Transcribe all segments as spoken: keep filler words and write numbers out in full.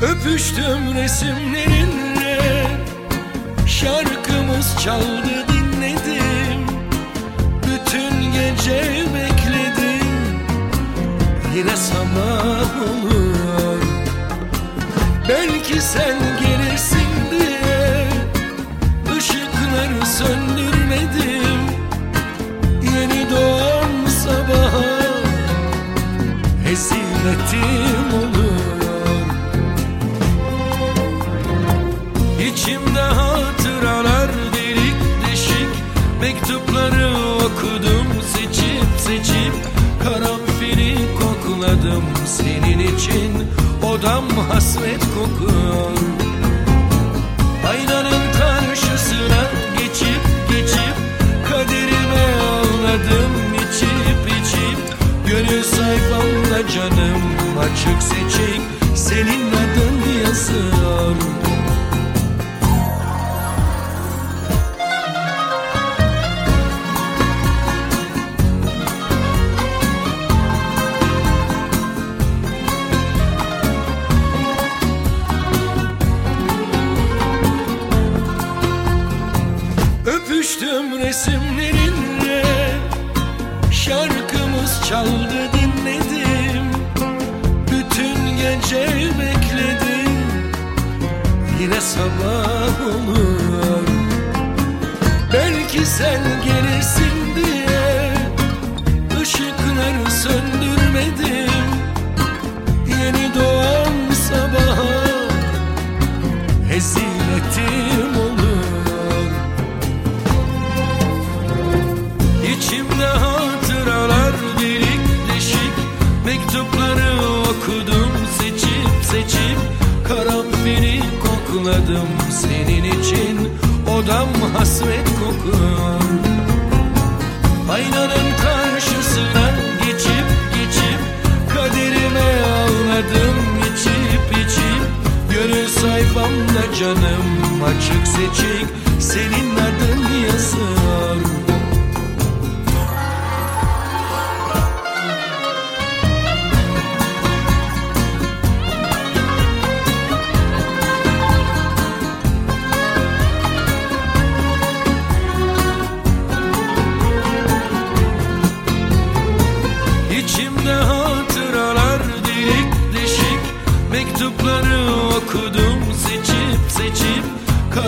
Öpüştüm resimlerinle, şarkımız çaldı dinledim. Bütün gece bekledim, yine sabah olur. Belki sen gelirsin diye ışıkları söndürmedim. Yeni doğan sabaha hezimetim olur. İçimde hatıralar delik deşik, mektupları okudum seçip seçip. Karanfili kokladım senin için, odam hasret kokuyor. Aynanın karşısına geçip geçip kaderime ağladım içip içip. Gönül sayfamda canım açık seçik, senin adın yazıyor. Öpüştüm resimlerinle, şarkımız çaldı dinledim. Bütün gece bekledim, yine sabah olur. Belki sen gelirsin diye ışıkları söndürmedim. Yeni doğan sabaha hezimetim olur. İçimde hatıralar delik deşik, mektupları okudum seçip seçip. Karanfili kokladım senin için, odam hasret kokuyor. Aynanın karşısına geçip geçip kaderime ağladım içip içip. Gönül sayfamda canım açık seçik, senin adın yazıyor. İçimde hatıralar delik deşik, mektupları okudum seçip seçip.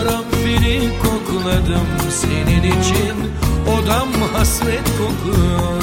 Karanfili kokladım senin için, odam hasret kokuyor.